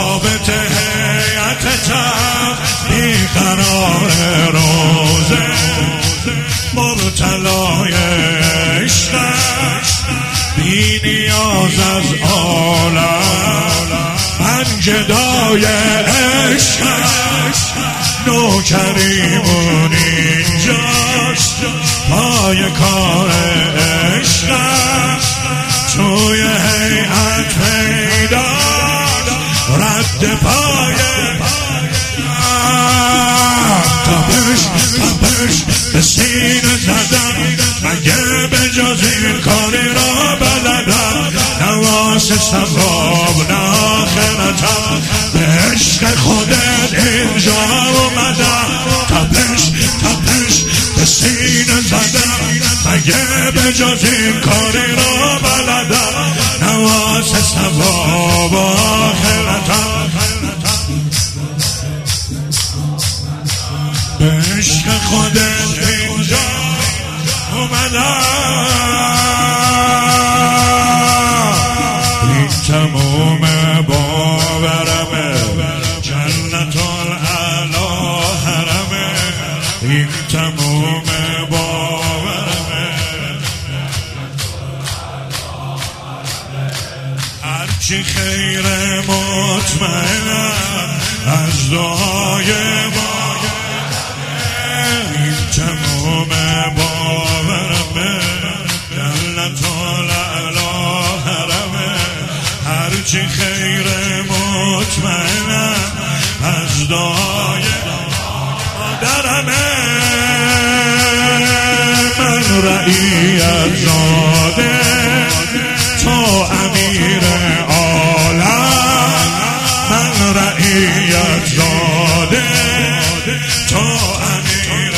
ثابت هیئتتم بیقرار روزه مبتلای عشقم بی نیاز از عالم من گدای عشقم نوکریمون اینجاست پای کار عشقم توی هیئت پیداست رد پای تابش به سینه زدم مگه به جز این کاری را بلدم نواس ثواب نه آخرتم به عشق خودت اینجا اومدم تابش به سینه زدم مگه به جز این کاری را بلدم نواس ثواب آخرتم به عشق خودت اینجا اومدم این تموم باورمه جنت الاعلی حرمه این تموم باورمه هرچی خیر مطمئنم از دعای تمام باورمه جنت الاعلی حرمه هرچی خیر مطمئنم از دعای مادرمه من رعیت زاده تو امیر عالم من رعیت زاده تو امیر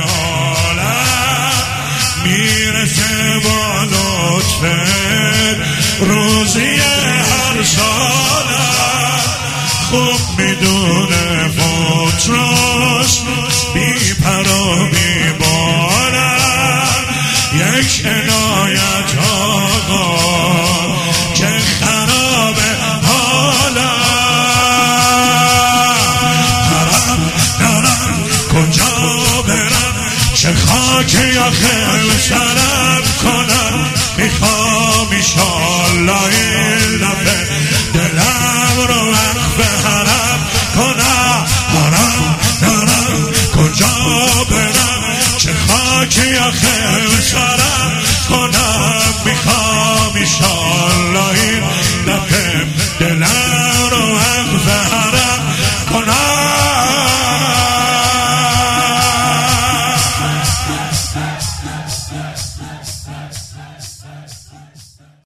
میرسه با لطفت روزی هر سالم خوب میدونه فوتراست بی پر و بی بالم یک عنایت آقا که خراب حالم دارم کجا برم چه خاکی آخر سرم کنم میخوام ایشالله این دفعه دلم رو وقف حرم کنم دارم کجا برم چه خاکی آخر سرم